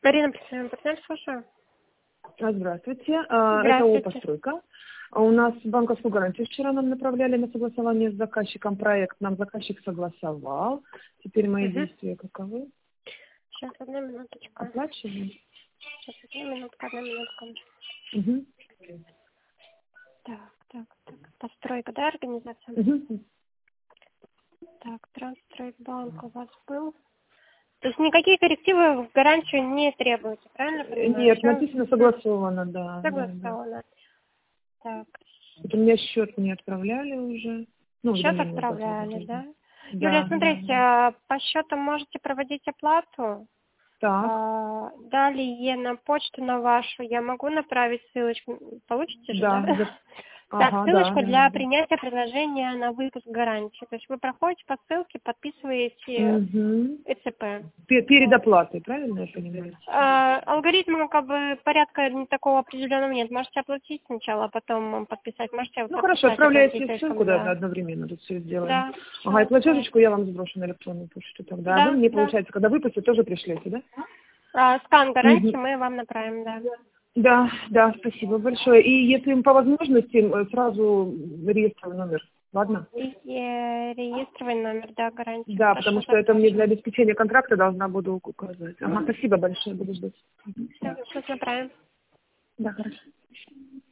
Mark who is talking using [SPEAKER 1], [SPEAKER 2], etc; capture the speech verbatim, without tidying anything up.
[SPEAKER 1] Карина, представляем партнер, слушаю.
[SPEAKER 2] Здравствуйте. Это ООО «Постройка». У нас банковскую гарантию вчера нам направляли на согласование с заказчиком. Проект нам заказчик согласовал. Теперь мои угу. действия каковы?
[SPEAKER 1] Сейчас, одну минуточку.
[SPEAKER 2] Оплачиваем?
[SPEAKER 1] Сейчас, одну минутку, одну минутку.
[SPEAKER 2] Угу.
[SPEAKER 1] Так, так, так. Постройка, да, организация?
[SPEAKER 2] Угу.
[SPEAKER 1] Так, Трансстройкбанк у вас был. То есть никакие коррективы в гарантию не требуются, правильно понимаю?
[SPEAKER 2] Нет,
[SPEAKER 1] Всё?
[SPEAKER 2] написано согласовано, да.
[SPEAKER 1] Согласовано. Да, да. Так.
[SPEAKER 2] Вот у меня счет не отправляли уже. Ну,
[SPEAKER 1] Счет
[SPEAKER 2] да,
[SPEAKER 1] отправляли, да?
[SPEAKER 2] да?
[SPEAKER 1] Юлия,
[SPEAKER 2] Да,
[SPEAKER 1] смотрите,
[SPEAKER 2] да.
[SPEAKER 1] по счету можете проводить оплату.
[SPEAKER 2] Так.
[SPEAKER 1] А, далее на почту на вашу я могу направить ссылочку. Получите же, да?
[SPEAKER 2] Да. да.
[SPEAKER 1] Так,
[SPEAKER 2] Ага,
[SPEAKER 1] ссылочку
[SPEAKER 2] да,
[SPEAKER 1] для
[SPEAKER 2] да.
[SPEAKER 1] принятия предложения на выпуск гарантии. То есть вы проходите по ссылке, подписываете
[SPEAKER 2] Угу.
[SPEAKER 1] ЭЦП.
[SPEAKER 2] Перед оплатой, правильно я понимаю?
[SPEAKER 1] А, алгоритма как бы порядка не такого определенного нет. Можете оплатить сначала, а потом подписать. Можете
[SPEAKER 2] Ну хорошо, отправляйте ссылку, да,
[SPEAKER 1] да.
[SPEAKER 2] одновременно тут все сделаем.
[SPEAKER 1] Да,
[SPEAKER 2] Ага, и
[SPEAKER 1] всё,
[SPEAKER 2] платежечку я вам сброшу на электронную почту тогда. А
[SPEAKER 1] да,
[SPEAKER 2] вы мне,
[SPEAKER 1] да.
[SPEAKER 2] получается, когда выпустите, тоже пришлете, да?
[SPEAKER 1] А, скан гарантии
[SPEAKER 2] Угу.
[SPEAKER 1] мы вам направим, да.
[SPEAKER 2] Да, да, спасибо большое. И если по возможности, сразу реестровый номер, ладно?
[SPEAKER 1] И, э, реестровый номер, да, гарантии.
[SPEAKER 2] Да,
[SPEAKER 1] Хорошо,
[SPEAKER 2] потому что это мне
[SPEAKER 1] запишу.
[SPEAKER 2] для обеспечения контракта должна буду указать. Ага, спасибо большое, буду ждать.
[SPEAKER 1] Все, сейчас направим.
[SPEAKER 2] Да, хорошо.